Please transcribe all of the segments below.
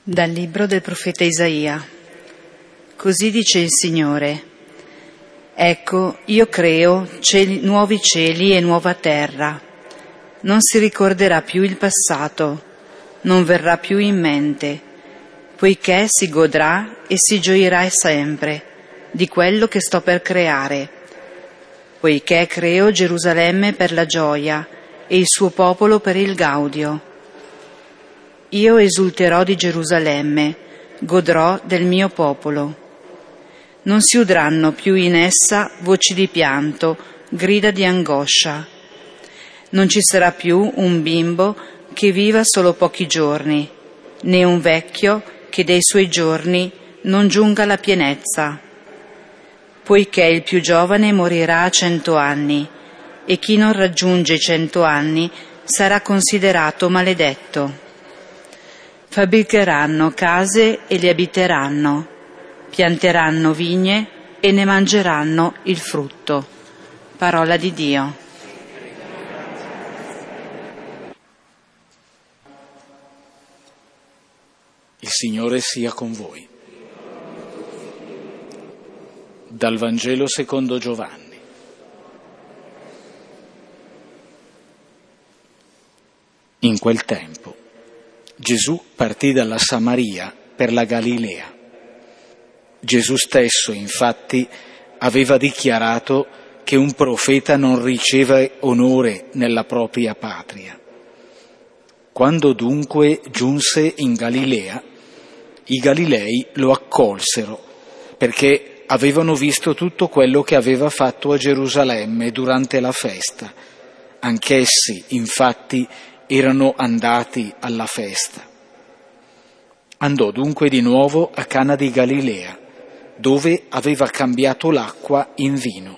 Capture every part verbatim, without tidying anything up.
Dal libro del profeta Isaia. Così dice il Signore: ecco, io creo cieli, nuovi cieli e nuova terra. Non si ricorderà più il passato, non verrà più in mente, poiché si godrà e si gioirà sempre di quello che sto per creare. Poiché creo Gerusalemme per la gioia e il suo popolo per il gaudio. Io esulterò di Gerusalemme, godrò del mio popolo. Non si udranno più in essa voci di pianto, grida di angoscia. Non ci sarà più un bimbo che viva solo pochi giorni, né un vecchio che dei suoi giorni non giunga alla pienezza. Poiché il più giovane morirà a cento anni, e chi non raggiunge i cento anni sarà considerato maledetto. Fabbricheranno case e le abiteranno, pianteranno vigne e ne mangeranno il frutto. Parola di Dio. Il Signore sia con voi. Dal Vangelo secondo Giovanni. In quel tempo Gesù partì dalla Samaria per la Galilea. Gesù stesso, infatti, aveva dichiarato che un profeta non riceve onore nella propria patria. Quando dunque giunse in Galilea, i Galilei lo accolsero, perché avevano visto tutto quello che aveva fatto a Gerusalemme durante la festa. Anch'essi, infatti, erano andati alla festa. Andò dunque di nuovo a Cana di Galilea, dove aveva cambiato l'acqua in vino.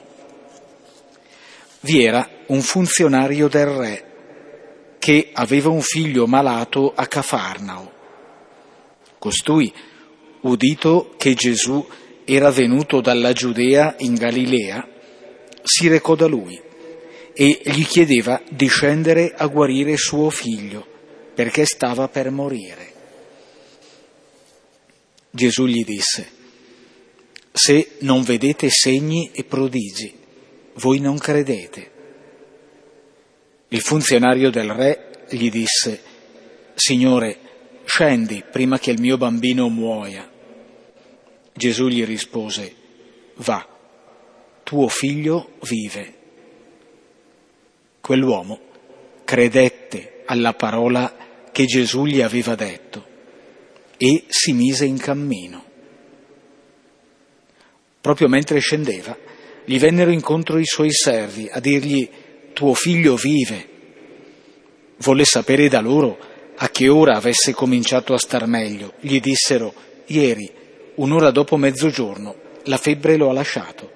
Vi era un funzionario del re che aveva un figlio malato a Cafarnao. Costui, udito che Gesù era venuto dalla Giudea in Galilea, si recò da lui e gli chiedeva di scendere a guarire suo figlio, perché stava per morire. Gesù gli disse: se non vedete segni e prodigi, voi non credete. Il funzionario del re gli disse: Signore, scendi prima che il mio bambino muoia. Gesù gli rispose: va, tuo figlio vive. Quell'uomo credette alla parola che Gesù gli aveva detto e si mise in cammino. Proprio mentre scendeva, gli vennero incontro i suoi servi a dirgli: tuo figlio vive. Volle sapere da loro a che ora avesse cominciato a star meglio. Gli dissero: ieri, un'ora dopo mezzogiorno, la febbre lo ha lasciato.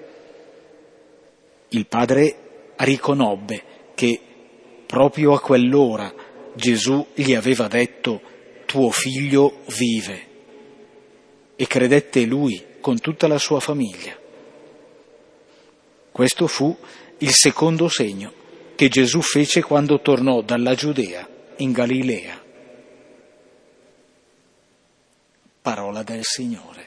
Il padre riconobbe che proprio a quell'ora Gesù gli aveva detto: tuo figlio vive, e credette lui con tutta la sua famiglia. Questo fu il secondo segno che Gesù fece quando tornò dalla Giudea in Galilea. Parola del Signore.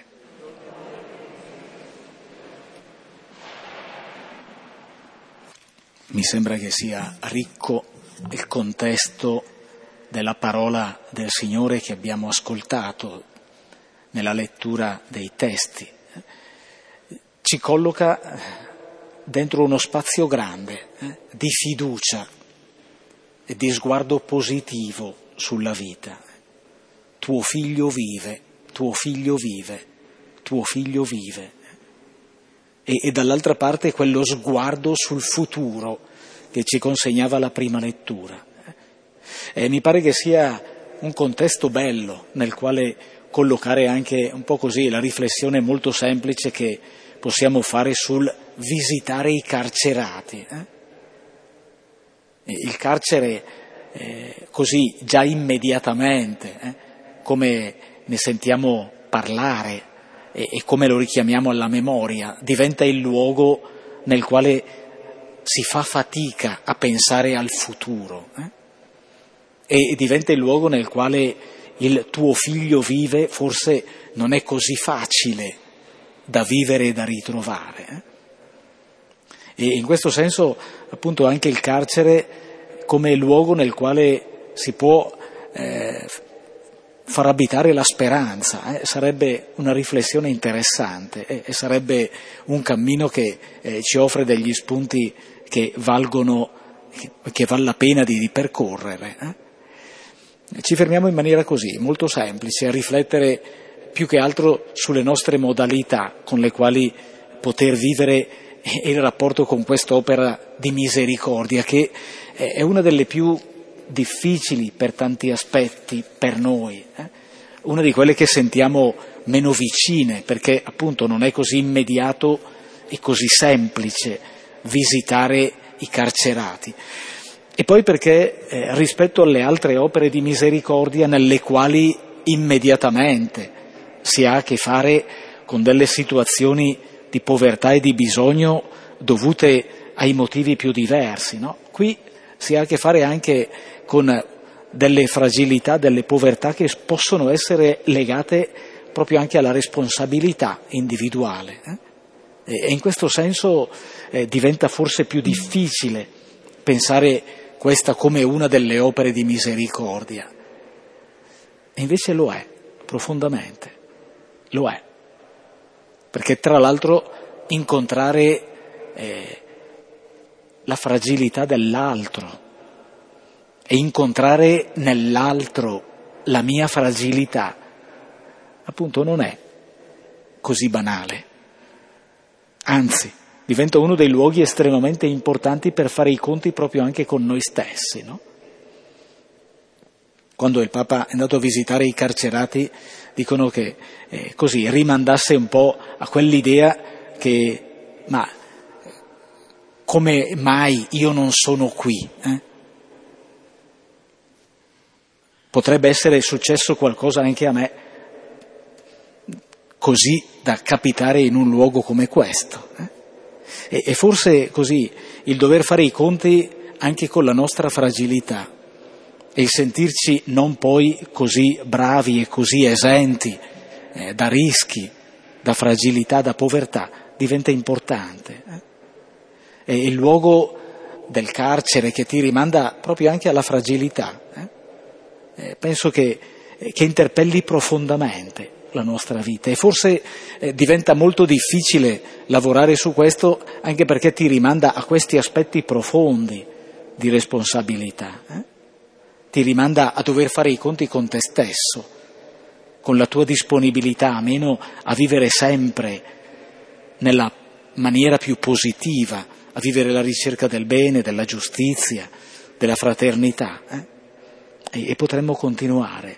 Mi sembra che sia ricco il contesto della parola del Signore che abbiamo ascoltato nella lettura dei testi. Ci colloca dentro uno spazio grande eh, di fiducia e di sguardo positivo sulla vita. Tuo figlio vive, tuo figlio vive, tuo figlio vive. E, e dall'altra parte quello sguardo sul futuro che ci consegnava la prima lettura. E mi pare che sia un contesto bello nel quale collocare anche un po' così la riflessione molto semplice che possiamo fare sul visitare i carcerati. Eh? Il carcere eh, così già immediatamente, eh, come ne sentiamo parlare e, e come lo richiamiamo alla memoria, diventa il luogo nel quale si fa fatica a pensare al futuro. Eh? E diventa il luogo nel quale il tuo figlio vive forse non è così facile da vivere e da ritrovare. Eh? E in questo senso appunto anche il carcere come luogo nel quale si può eh, far abitare la speranza, eh? Sarebbe una riflessione interessante eh? e sarebbe un cammino che eh, ci offre degli spunti che valgono, che, che vale la pena di, di percorrere. Eh? Ci fermiamo in maniera così, molto semplice, a riflettere più che altro sulle nostre modalità con le quali poter vivere il rapporto con quest'opera di misericordia, che è una delle più difficili per tanti aspetti per noi, eh? Una di quelle che sentiamo meno vicine, perché appunto non è così immediato e così semplice visitare i carcerati. E poi perché eh, rispetto alle altre opere di misericordia nelle quali immediatamente si ha a che fare con delle situazioni di povertà e di bisogno dovute ai motivi più diversi, no? Qui si ha a che fare anche con delle fragilità, delle povertà che possono essere legate proprio anche alla responsabilità individuale. Eh? E in questo senso eh, diventa forse più difficile pensare questa come una delle opere di misericordia. E invece lo è, profondamente, lo è. Perché tra l'altro incontrare eh, la fragilità dell'altro e incontrare nell'altro la mia fragilità, appunto non è così banale. Anzi, diventa uno dei luoghi estremamente importanti per fare i conti proprio anche con noi stessi, no? Quando il Papa è andato a visitare i carcerati, dicono che eh, così rimandasse un po' a quell'idea che, ma come mai io non sono qui? Eh? Potrebbe essere successo qualcosa anche a me, così da capitare in un luogo come questo. Eh? E, e forse così il dover fare i conti anche con la nostra fragilità e il sentirci non poi così bravi e così esenti eh, da rischi, da fragilità, da povertà, diventa importante. Eh? È il luogo del carcere che ti rimanda proprio anche alla fragilità. Eh? Eh, penso che, che interpelli profondamente la nostra vita e forse eh, diventa molto difficile lavorare su questo anche perché ti rimanda a questi aspetti profondi di responsabilità. Eh? Ti rimanda a dover fare i conti con te stesso, con la tua disponibilità, meno a vivere sempre nella maniera più positiva, a vivere la ricerca del bene, della giustizia, della fraternità. Eh? E, e potremmo continuare.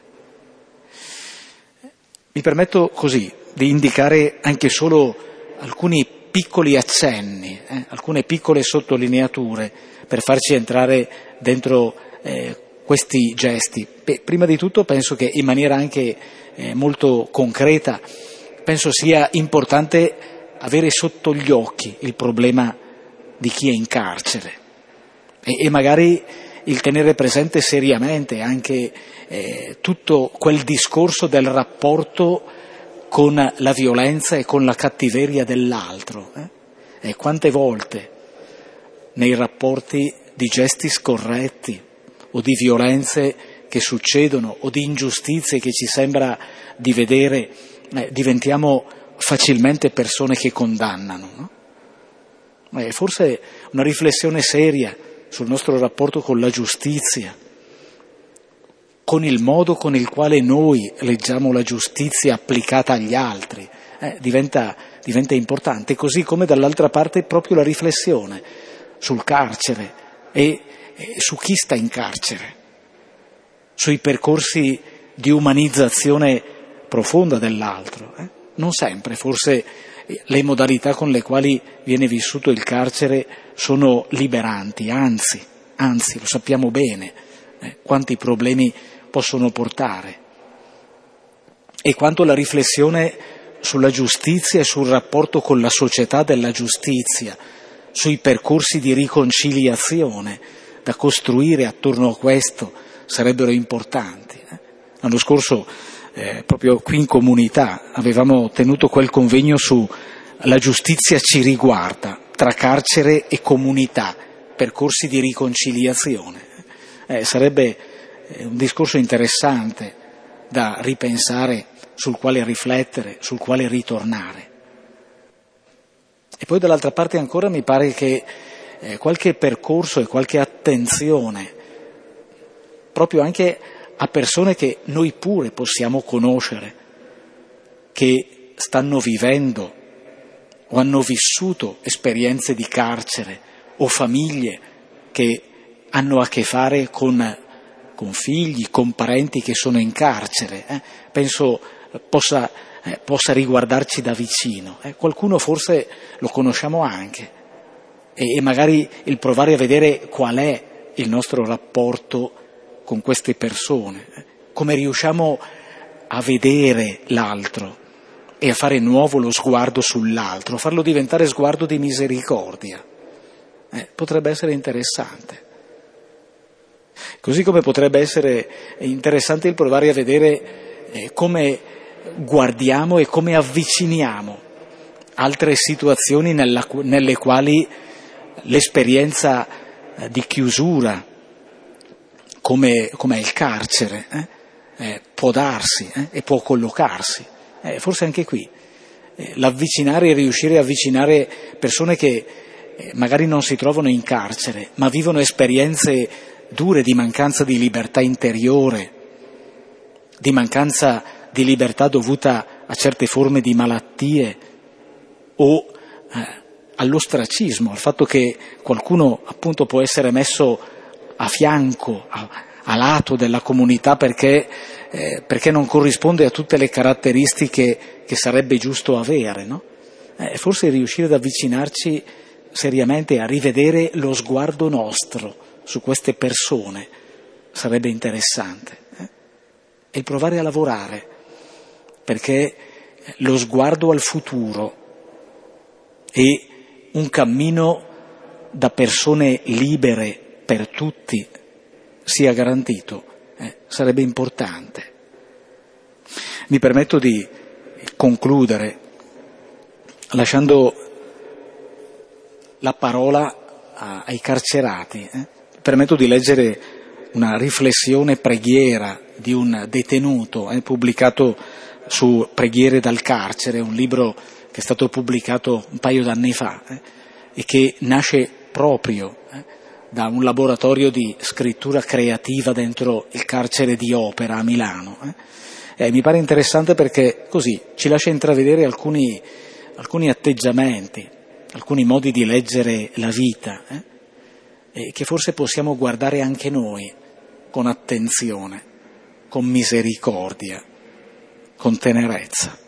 Mi permetto così di indicare anche solo alcuni piccoli accenni, eh? alcune piccole sottolineature per farci entrare dentro eh, questi gesti. Beh, prima di tutto penso che in maniera anche eh, molto concreta, penso sia importante avere sotto gli occhi il problema di chi è in carcere e, e magari il tenere presente seriamente anche eh, tutto quel discorso del rapporto con la violenza e con la cattiveria dell'altro. Eh? E quante volte nei rapporti di gesti scorretti o di violenze che succedono o di ingiustizie che ci sembra di vedere, eh, diventiamo facilmente persone che condannano. No? Eh, forse una riflessione seria sul nostro rapporto con la giustizia, con il modo con il quale noi leggiamo la giustizia applicata agli altri, eh, diventa, diventa importante, così come dall'altra parte proprio la riflessione sul carcere e, e su chi sta in carcere, sui percorsi di umanizzazione profonda dell'altro. Eh. Non sempre, forse le modalità con le quali viene vissuto il carcere sono liberanti, anzi, anzi, lo sappiamo bene, eh, quanti problemi possono portare. E quanto la riflessione sulla giustizia e sul rapporto con la società della giustizia, sui percorsi di riconciliazione da costruire attorno a questo sarebbero importanti. Eh? L'anno scorso, eh, proprio qui in comunità, avevamo tenuto quel convegno su la giustizia ci riguarda, tra carcere e comunità, percorsi di riconciliazione. Eh, sarebbe un discorso interessante da ripensare, sul quale riflettere, sul quale ritornare. E poi dall'altra parte ancora mi pare che eh, qualche percorso e qualche attenzione, proprio anche a persone che noi pure possiamo conoscere, che stanno vivendo o hanno vissuto esperienze di carcere o famiglie che hanno a che fare con, con figli, con parenti che sono in carcere. Eh? Penso possa, eh, possa riguardarci da vicino. Eh? Qualcuno forse lo conosciamo anche e, e magari il provare a vedere qual è il nostro rapporto con queste persone, eh? Come riusciamo a vedere l'altro e a fare nuovo lo sguardo sull'altro, farlo diventare sguardo di misericordia. Eh, potrebbe essere interessante. Così come potrebbe essere interessante il provare a vedere eh, come guardiamo e come avviciniamo altre situazioni nella, nelle quali l'esperienza eh, di chiusura, come, come è il carcere, eh, eh, può darsi eh, e può collocarsi. Eh, forse anche qui eh, l'avvicinare e riuscire a avvicinare persone che eh, magari non si trovano in carcere, ma vivono esperienze dure di mancanza di libertà interiore, di mancanza di libertà dovuta a certe forme di malattie o eh, all'ostracismo, al fatto che qualcuno appunto può essere messo a fianco, a, a lato della comunità perché, eh, perché non corrisponde a tutte le caratteristiche che sarebbe giusto avere, no? Eh, forse riuscire ad avvicinarci seriamente a rivedere lo sguardo nostro su queste persone sarebbe interessante, eh? E provare a lavorare perché lo sguardo al futuro e un cammino da persone libere per tutti sia garantito, eh, sarebbe importante. Mi permetto di concludere lasciando la parola a, ai carcerati. Eh. Mi permetto di leggere una riflessione preghiera di un detenuto, eh, pubblicato su Preghiere dal carcere, un libro che è stato pubblicato un paio d'anni fa eh, e che nasce proprio eh, da un laboratorio di scrittura creativa dentro il carcere di Opera a Milano. Eh. Eh, mi pare interessante perché così ci lascia intravedere alcuni, alcuni atteggiamenti, alcuni modi di leggere la vita, eh, e che forse possiamo guardare anche noi con attenzione, con misericordia, con tenerezza.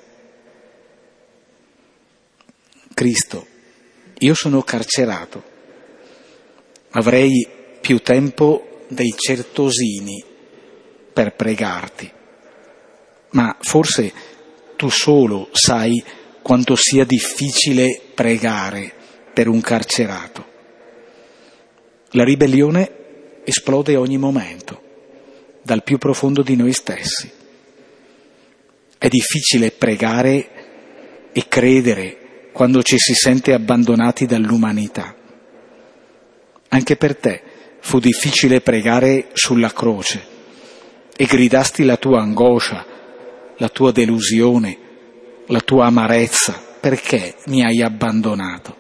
Cristo, io sono carcerato, avrei più tempo dei certosini per pregarti, ma forse tu solo sai quanto sia difficile pregare per un carcerato. La ribellione esplode ogni momento, dal più profondo di noi stessi. È difficile pregare e credere quando ci si sente abbandonati dall'umanità. Anche per te fu difficile pregare sulla croce e gridasti la tua angoscia, la tua delusione, la tua amarezza. Perché mi hai abbandonato?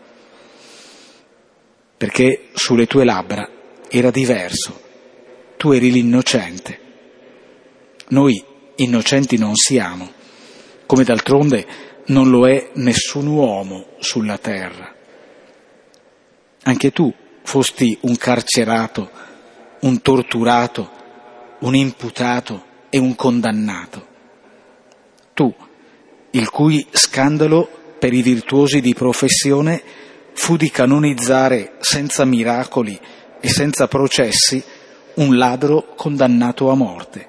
Perché sulle tue labbra era diverso, tu eri l'innocente. Noi innocenti non siamo, come d'altronde non lo è nessun uomo sulla terra. Anche tu fosti un carcerato, un torturato, un imputato e un condannato. Tu, il cui scandalo per i virtuosi di professione fu di canonizzare senza miracoli e senza processi un ladro condannato a morte.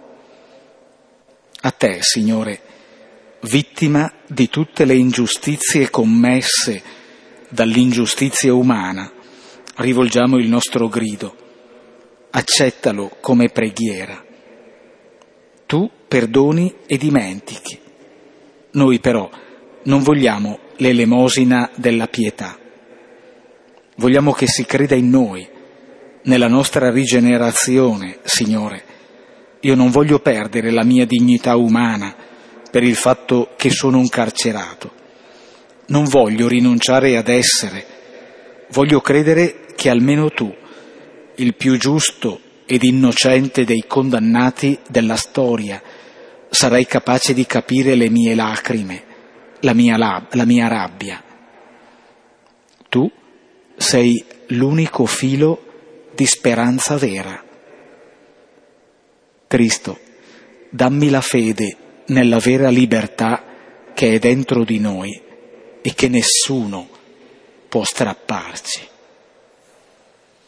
A te, Signore, vittima di tutte le ingiustizie commesse dall'ingiustizia umana, rivolgiamo il nostro grido. Accettalo come preghiera. Tu perdoni e dimentichi. Noi però non vogliamo l'elemosina della pietà. Vogliamo che si creda in noi, nella nostra rigenerazione, Signore. Io non voglio perdere la mia dignità umana per il fatto che sono un carcerato. Non voglio rinunciare ad essere. Voglio credere che almeno tu, il più giusto ed innocente dei condannati della storia, sarai capace di capire le mie lacrime, la mia, lab- la mia rabbia. Tu sei l'unico filo di speranza vera. Cristo, dammi la fede nella vera libertà che è dentro di noi e che nessuno può strapparci.